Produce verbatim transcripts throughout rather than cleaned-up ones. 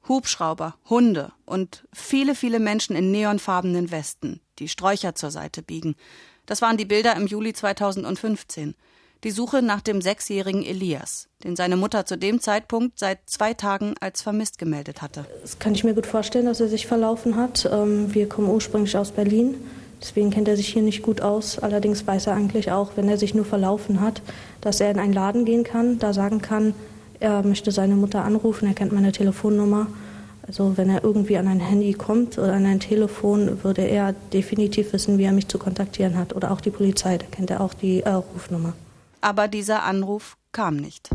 Hubschrauber, Hunde und viele, viele Menschen in neonfarbenen Westen, die Sträucher zur Seite biegen. Das waren die Bilder im Juli zweitausendfünfzehn. Die Suche nach dem sechsjährigen Elias, den seine Mutter zu dem Zeitpunkt seit zwei Tagen als vermisst gemeldet hatte. Das kann ich mir gut vorstellen, dass er sich verlaufen hat. Wir kommen ursprünglich aus Berlin, deswegen kennt er sich hier nicht gut aus. Allerdings weiß er eigentlich auch, wenn er sich nur verlaufen hat, dass er in einen Laden gehen kann, da sagen kann, er möchte seine Mutter anrufen, er kennt meine Telefonnummer. Also wenn er irgendwie an ein Handy kommt oder an ein Telefon, würde er definitiv wissen, wie er mich zu kontaktieren hat. Oder auch die Polizei, da kennt er auch die äh, Rufnummer. Aber dieser Anruf kam nicht.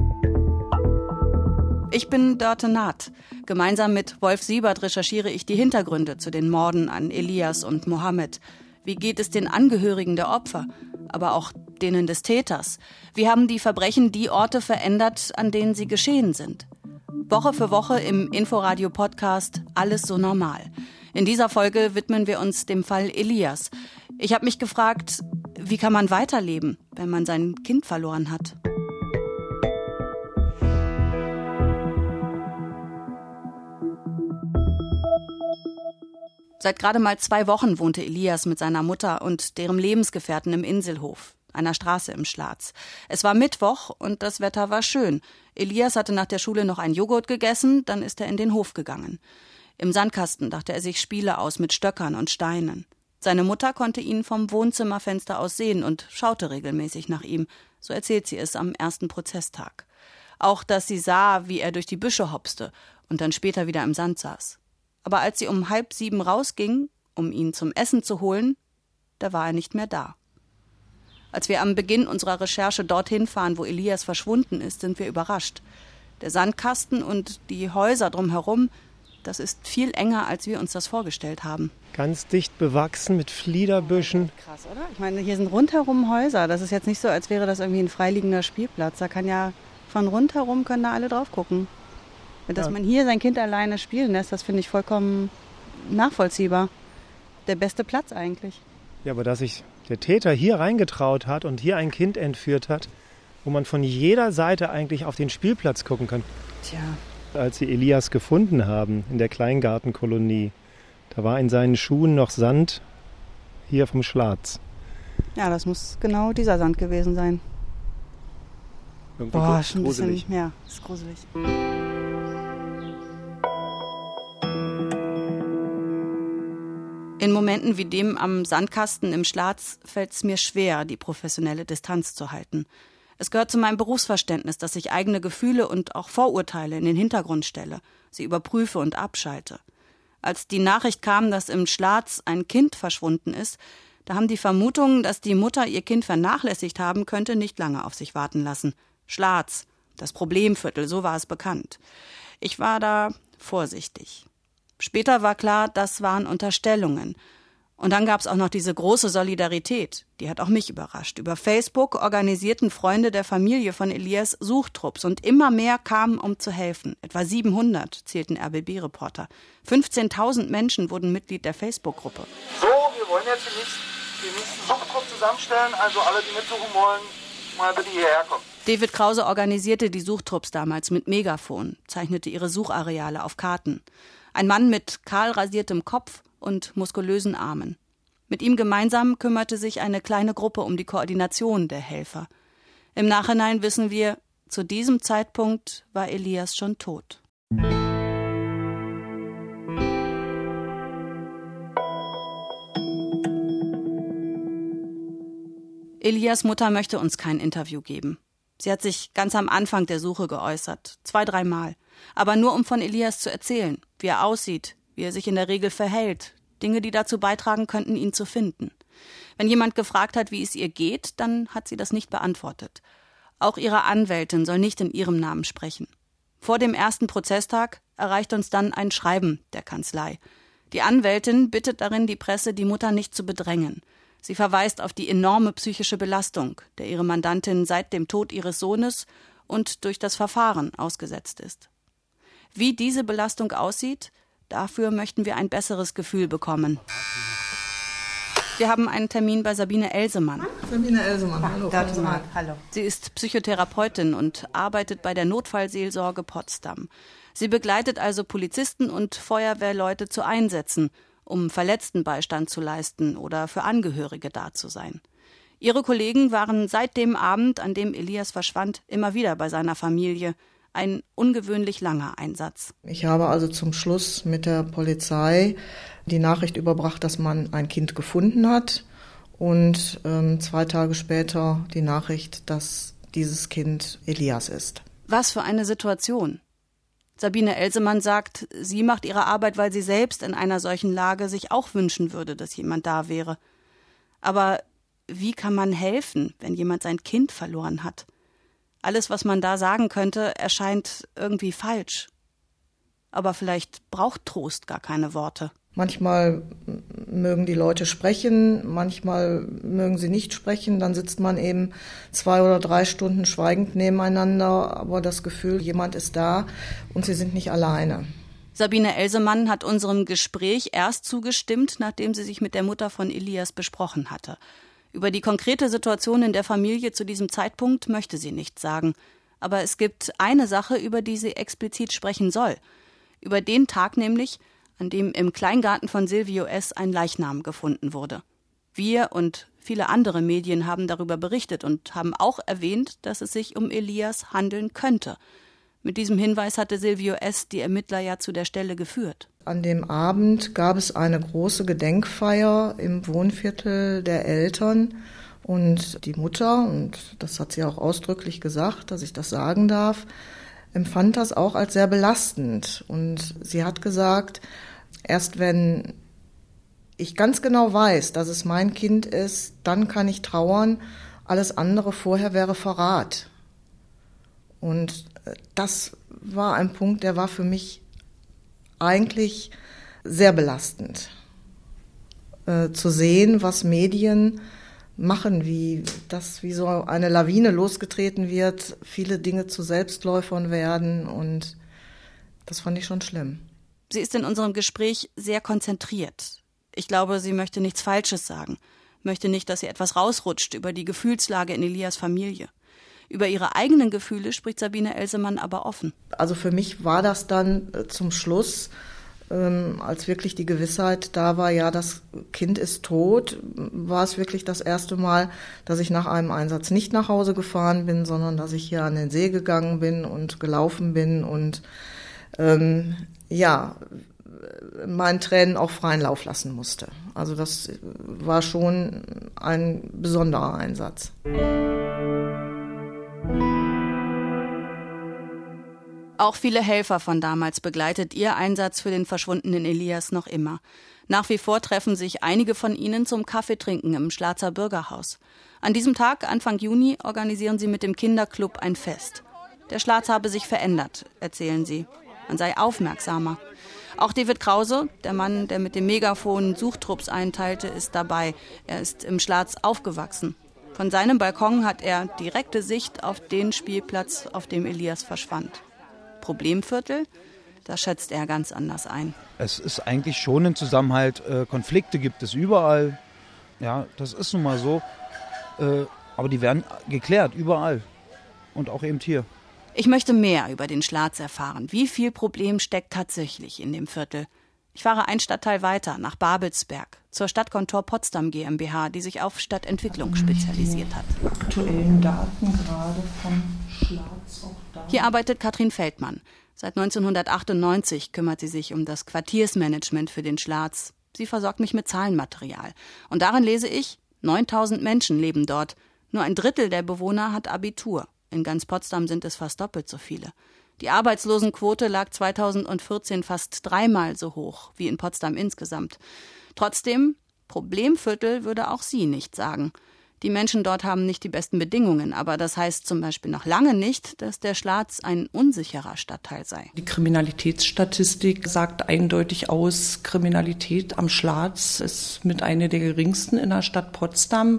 Ich bin Dörte Naht. Gemeinsam mit Wolf Siebert recherchiere ich die Hintergründe zu den Morden an Elias und Mohammed. Wie geht es den Angehörigen der Opfer, aber auch denen des Täters? Wie haben die Verbrechen die Orte verändert, an denen sie geschehen sind? Woche für Woche im Inforadio-Podcast Alles so normal. In dieser Folge widmen wir uns dem Fall Elias. Ich habe mich gefragt, wie kann man weiterleben, wenn man sein Kind verloren hat? Seit gerade mal zwei Wochen wohnte Elias mit seiner Mutter und deren Lebensgefährten im Inselhof, einer Straße im Schlaz. Es war Mittwoch und das Wetter war schön. Elias hatte nach der Schule noch einen Joghurt gegessen, dann ist er in den Hof gegangen. Im Sandkasten dachte er sich Spiele aus mit Stöckern und Steinen. Seine Mutter konnte ihn vom Wohnzimmerfenster aus sehen und schaute regelmäßig nach ihm. So erzählt sie es am ersten Prozesstag. Auch, dass sie sah, wie er durch die Büsche hopste und dann später wieder im Sand saß. Aber als sie um halb sieben rausging, um ihn zum Essen zu holen, da war er nicht mehr da. Als wir am Beginn unserer Recherche dorthin fahren, wo Elias verschwunden ist, sind wir überrascht. Der Sandkasten und die Häuser drumherum, das ist viel enger, als wir uns das vorgestellt haben. Ganz dicht bewachsen mit Fliederbüschen. Krass, oder? Ich meine, hier sind rundherum Häuser. Das ist jetzt nicht so, als wäre das irgendwie ein freiliegender Spielplatz. Da kann ja von rundherum können da alle drauf gucken. Dass ja. man hier sein Kind alleine spielen lässt, das finde ich vollkommen nachvollziehbar. Der beste Platz eigentlich. Ja, aber dass sich der Täter hier reingetraut hat und hier ein Kind entführt hat, wo man von jeder Seite eigentlich auf den Spielplatz gucken kann. Tja. Als sie Elias gefunden haben in der Kleingartenkolonie, da war in seinen Schuhen noch Sand hier vom Schlatz. Ja, das muss genau dieser Sand gewesen sein. Irgendwie Boah, schon ein gruselig. bisschen, ja, ist gruselig. In Momenten wie dem am Sandkasten im Schlatz fällt es mir schwer, die professionelle Distanz zu halten. Es gehört zu meinem Berufsverständnis, dass ich eigene Gefühle und auch Vorurteile in den Hintergrund stelle, sie überprüfe und abschalte. Als die Nachricht kam, dass im Schlatz ein Kind verschwunden ist, da haben die Vermutungen, dass die Mutter ihr Kind vernachlässigt haben könnte, nicht lange auf sich warten lassen. Schlatz, das Problemviertel, so war es bekannt. Ich war da vorsichtig. Später war klar, das waren Unterstellungen. Und dann gab es auch noch diese große Solidarität. Die hat auch mich überrascht. Über Facebook organisierten Freunde der Familie von Elias Suchtrupps und immer mehr kamen, um zu helfen. Etwa siebenhundert, zählten R B B-Reporter. fünfzehntausend Menschen wurden Mitglied der Facebook-Gruppe. So, wir wollen jetzt den nächsten, den nächsten Suchtrupp zusammenstellen. Also alle, die mitsuchen wollen, mal bitte hierher kommen. David Krause organisierte die Suchtrupps damals mit Megafon, zeichnete ihre Suchareale auf Karten. Ein Mann mit kahl rasiertem Kopf und muskulösen Armen. Mit ihm gemeinsam kümmerte sich eine kleine Gruppe um die Koordination der Helfer. Im Nachhinein wissen wir, zu diesem Zeitpunkt war Elias schon tot. Elias' Mutter möchte uns kein Interview geben. Sie hat sich ganz am Anfang der Suche geäußert, zwei, dreimal. Aber nur um von Elias zu erzählen, wie er aussieht, wie er sich in der Regel verhält. Dinge, die dazu beitragen könnten, ihn zu finden. Wenn jemand gefragt hat, wie es ihr geht, dann hat sie das nicht beantwortet. Auch ihre Anwältin soll nicht in ihrem Namen sprechen. Vor dem ersten Prozesstag erreicht uns dann ein Schreiben der Kanzlei. Die Anwältin bittet darin die Presse, die Mutter nicht zu bedrängen. Sie verweist auf die enorme psychische Belastung, der ihre Mandantin seit dem Tod ihres Sohnes und durch das Verfahren ausgesetzt ist. Wie diese Belastung aussieht, dafür möchten wir ein besseres Gefühl bekommen. Wir haben einen Termin bei Sabine Elsemann. Sabine Elsemann, hallo. Hallo. Sie ist Psychotherapeutin und arbeitet bei der Notfallseelsorge Potsdam. Sie begleitet also Polizisten und Feuerwehrleute zu Einsätzen, um Verletztenbeistand zu leisten oder für Angehörige da zu sein. Ihre Kollegen waren seit dem Abend, an dem Elias verschwand, immer wieder bei seiner Familie. Ein ungewöhnlich langer Einsatz. Ich habe also zum Schluss mit der Polizei die Nachricht überbracht, dass man ein Kind gefunden hat und ähm, zwei Tage später die Nachricht, dass dieses Kind Elias ist. Was für eine Situation. Sabine Elsemann sagt, sie macht ihre Arbeit, weil sie selbst in einer solchen Lage sich auch wünschen würde, dass jemand da wäre. Aber wie kann man helfen, wenn jemand sein Kind verloren hat? Alles, was man da sagen könnte, erscheint irgendwie falsch. Aber vielleicht braucht Trost gar keine Worte. Manchmal mögen die Leute sprechen, manchmal mögen sie nicht sprechen. Dann sitzt man eben zwei oder drei Stunden schweigend nebeneinander, aber das Gefühl, jemand ist da und sie sind nicht alleine. Sabine Elsemann hat unserem Gespräch erst zugestimmt, nachdem sie sich mit der Mutter von Elias besprochen hatte. Über die konkrete Situation in der Familie zu diesem Zeitpunkt möchte sie nichts sagen. Aber es gibt eine Sache, über die sie explizit sprechen soll. Über den Tag nämlich, an dem im Kleingarten von Silvio S. ein Leichnam gefunden wurde. Wir und viele andere Medien haben darüber berichtet und haben auch erwähnt, dass es sich um Elias handeln könnte. Mit diesem Hinweis hatte Silvio S. die Ermittler ja zu der Stelle geführt. An dem Abend gab es eine große Gedenkfeier im Wohnviertel der Eltern und die Mutter, und das hat sie auch ausdrücklich gesagt, dass ich das sagen darf, empfand das auch als sehr belastend. Und sie hat gesagt, erst wenn ich ganz genau weiß, dass es mein Kind ist, dann kann ich trauern. Alles andere vorher wäre Verrat. Und das war ein Punkt, der war für mich eigentlich sehr belastend. Äh, zu sehen, was Medien machen, wie das wie so eine Lawine losgetreten wird, viele Dinge zu Selbstläufern werden, und das fand ich schon schlimm. Sie ist in unserem Gespräch sehr konzentriert. Ich glaube, sie möchte nichts Falsches sagen, möchte nicht, dass ihr etwas rausrutscht über die Gefühlslage in Elias Familie. Über ihre eigenen Gefühle spricht Sabine Elsemann aber offen. Also für mich war das dann zum Schluss, ähm, als wirklich die Gewissheit da war, ja, das Kind ist tot, war es wirklich das erste Mal, dass ich nach einem Einsatz nicht nach Hause gefahren bin, sondern dass ich hier an den See gegangen bin und gelaufen bin und ähm, ja, meinen Tränen auch freien Lauf lassen musste. Also das war schon ein besonderer Einsatz. Auch viele Helfer von damals begleitet ihr Einsatz für den verschwundenen Elias noch immer. Nach wie vor treffen sich einige von ihnen zum Kaffeetrinken im Schlatzer Bürgerhaus. An diesem Tag, Anfang Juni, organisieren sie mit dem Kinderclub ein Fest. Der Schlatz habe sich verändert, erzählen sie. Man sei aufmerksamer. Auch David Krause, der Mann, der mit dem Megafon Suchtrupps einteilte, ist dabei. Er ist im Schlatz aufgewachsen. Von seinem Balkon hat er direkte Sicht auf den Spielplatz, auf dem Elias verschwand. Problemviertel, das schätzt er ganz anders ein. Es ist eigentlich schon ein Zusammenhalt. Äh, Konflikte gibt es überall. Ja, das ist nun mal so. Äh, aber die werden geklärt, überall. Und auch eben hier. Ich möchte mehr über den Schlatz erfahren. Wie viel Problem steckt tatsächlich in dem Viertel? Ich fahre einen Stadtteil weiter, nach Babelsberg, zur Stadtkontor Potsdam GmbH, die sich auf Stadtentwicklung spezialisiert hat. Die aktuellen Daten gerade vom Schlatz auch da. Hier arbeitet Katrin Feldmann. Seit neunzehnhundertachtundneunzig kümmert sie sich um das Quartiersmanagement für den Schlatz. Sie versorgt mich mit Zahlenmaterial. Und darin lese ich, neuntausend Menschen leben dort. Nur ein Drittel der Bewohner hat Abitur. In ganz Potsdam sind es fast doppelt so viele. Die Arbeitslosenquote lag zweitausendvierzehn fast dreimal so hoch wie in Potsdam insgesamt. Trotzdem, Problemviertel würde auch sie nicht sagen. Die Menschen dort haben nicht die besten Bedingungen, aber das heißt zum Beispiel noch lange nicht, dass der Schlatz ein unsicherer Stadtteil sei. Die Kriminalitätsstatistik sagt eindeutig aus, Kriminalität am Schlatz ist mit einer der geringsten in der Stadt Potsdam.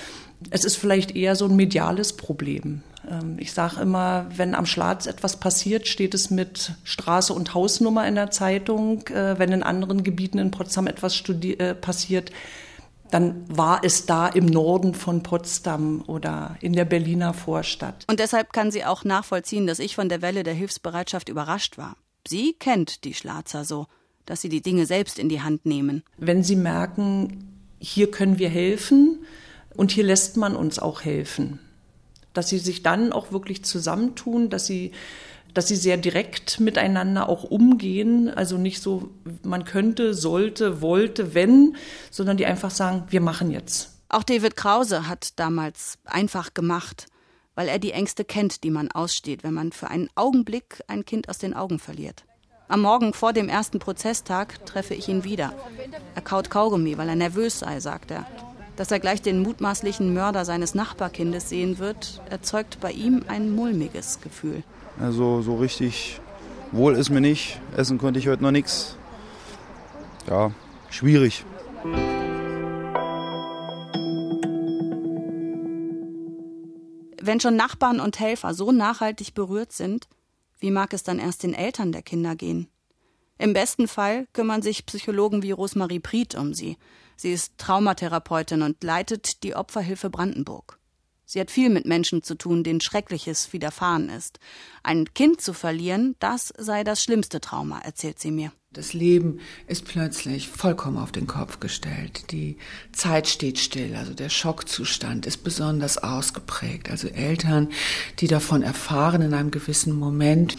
Es ist vielleicht eher so ein mediales Problem. Ich sage immer, wenn am Schlatz etwas passiert, steht es mit Straße und Hausnummer in der Zeitung. Wenn in anderen Gebieten in Potsdam etwas studi- äh, passiert, dann war es da im Norden von Potsdam oder in der Berliner Vorstadt. Und deshalb kann sie auch nachvollziehen, dass ich von der Welle der Hilfsbereitschaft überrascht war. Sie kennt die Schlatzer so, dass sie die Dinge selbst in die Hand nehmen. Wenn sie merken, hier können wir helfen und hier lässt man uns auch helfen, dass sie sich dann auch wirklich zusammentun, dass sie, dass sie sehr direkt miteinander auch umgehen, also nicht so, man könnte, sollte, wollte, wenn, sondern die einfach sagen, wir machen jetzt. Auch David Krause hat damals einfach gemacht, weil er die Ängste kennt, die man aussteht, wenn man für einen Augenblick ein Kind aus den Augen verliert. Am Morgen vor dem ersten Prozesstag treffe ich ihn wieder. Er kaut Kaugummi, weil er nervös sei, sagt er. Dass er gleich den mutmaßlichen Mörder seines Nachbarkindes sehen wird, erzeugt bei ihm ein mulmiges Gefühl. Also so richtig wohl ist mir nicht. Essen konnte ich heute noch nichts. Ja, schwierig. Wenn schon Nachbarn und Helfer so nachhaltig berührt sind, wie mag es dann erst den Eltern der Kinder gehen? Im besten Fall kümmern sich Psychologen wie Rosemarie Priet um sie. Sie ist Traumatherapeutin und leitet die Opferhilfe Brandenburg. Sie hat viel mit Menschen zu tun, denen Schreckliches widerfahren ist. Ein Kind zu verlieren, das sei das schlimmste Trauma, erzählt sie mir. Das Leben ist plötzlich vollkommen auf den Kopf gestellt. Die Zeit steht still, also der Schockzustand ist besonders ausgeprägt. Also Eltern, die davon erfahren in einem gewissen Moment,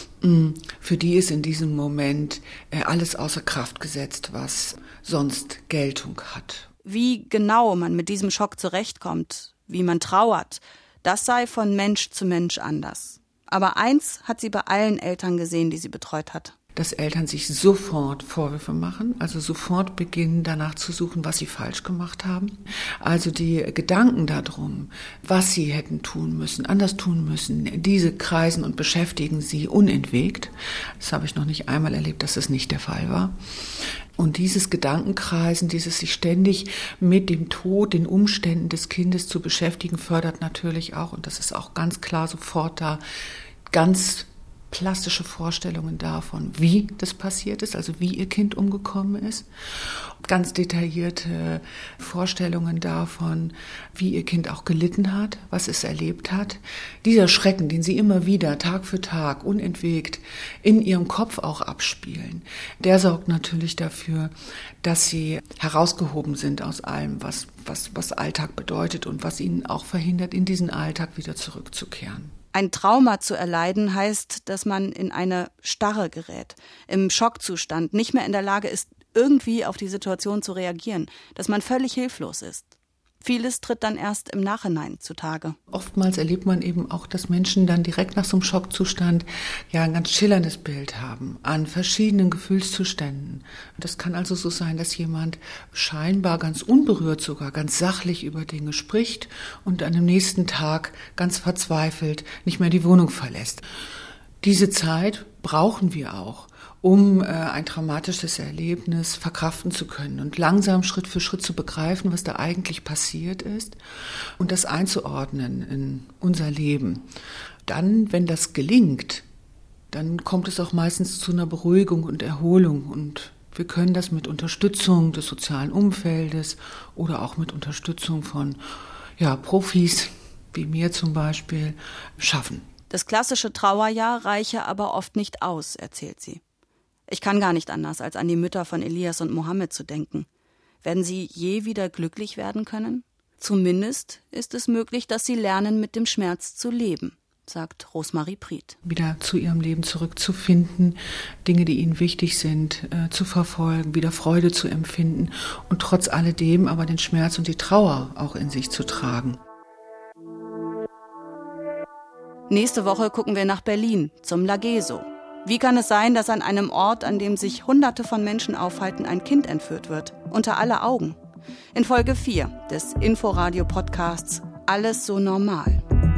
für die ist in diesem Moment alles außer Kraft gesetzt, was sonst Geltung hat. Wie genau man mit diesem Schock zurechtkommt, wie man trauert, das sei von Mensch zu Mensch anders. Aber eins hat sie bei allen Eltern gesehen, die sie betreut hat. Dass Eltern sich sofort Vorwürfe machen, also sofort beginnen, danach zu suchen, was sie falsch gemacht haben. Also die Gedanken darum, was sie hätten tun müssen, anders tun müssen, diese kreisen und beschäftigen sie unentwegt. Das habe ich noch nicht einmal erlebt, dass das nicht der Fall war. Und dieses Gedankenkreisen, dieses sich ständig mit dem Tod, den Umständen des Kindes zu beschäftigen, fördert natürlich auch, und das ist auch ganz klar sofort da, ganz plastische Vorstellungen davon, wie das passiert ist, also wie ihr Kind umgekommen ist. Ganz detaillierte Vorstellungen davon, wie ihr Kind auch gelitten hat, was es erlebt hat. Dieser Schrecken, den sie immer wieder Tag für Tag unentwegt in ihrem Kopf auch abspielen, der sorgt natürlich dafür, dass sie herausgehoben sind aus allem, was, was, was Alltag bedeutet und was ihnen auch verhindert, in diesen Alltag wieder zurückzukehren. Ein Trauma zu erleiden heißt, dass man in eine Starre gerät, im Schockzustand, nicht mehr in der Lage ist, irgendwie auf die Situation zu reagieren, dass man völlig hilflos ist. Vieles tritt dann erst im Nachhinein zutage. Oftmals erlebt man eben auch, dass Menschen dann direkt nach so einem Schockzustand ja ein ganz schillerndes Bild haben an verschiedenen Gefühlszuständen. Das kann also so sein, dass jemand scheinbar ganz unberührt, sogar ganz sachlich über Dinge spricht und an dem nächsten Tag ganz verzweifelt nicht mehr die Wohnung verlässt. Diese Zeit brauchen wir auch, um äh, ein traumatisches Erlebnis verkraften zu können und langsam Schritt für Schritt zu begreifen, was da eigentlich passiert ist und das einzuordnen in unser Leben. Dann, wenn das gelingt, dann kommt es auch meistens zu einer Beruhigung und Erholung und wir können das mit Unterstützung des sozialen Umfeldes oder auch mit Unterstützung von ja, Profis, wie mir zum Beispiel, schaffen. Das klassische Trauerjahr reiche aber oft nicht aus, erzählt sie. Ich kann gar nicht anders, als an die Mütter von Elias und Mohammed zu denken. Werden sie je wieder glücklich werden können? Zumindest ist es möglich, dass sie lernen, mit dem Schmerz zu leben, sagt Rosemarie Priet. Wieder zu ihrem Leben zurückzufinden, Dinge, die ihnen wichtig sind, äh, zu verfolgen, wieder Freude zu empfinden und trotz alledem aber den Schmerz und die Trauer auch in sich zu tragen. Nächste Woche gucken wir nach Berlin, zum Lageso. Wie kann es sein, dass an einem Ort, an dem sich Hunderte von Menschen aufhalten, ein Kind entführt wird? Unter aller Augen. In Folge vier des Inforadio-Podcasts Alles so normal.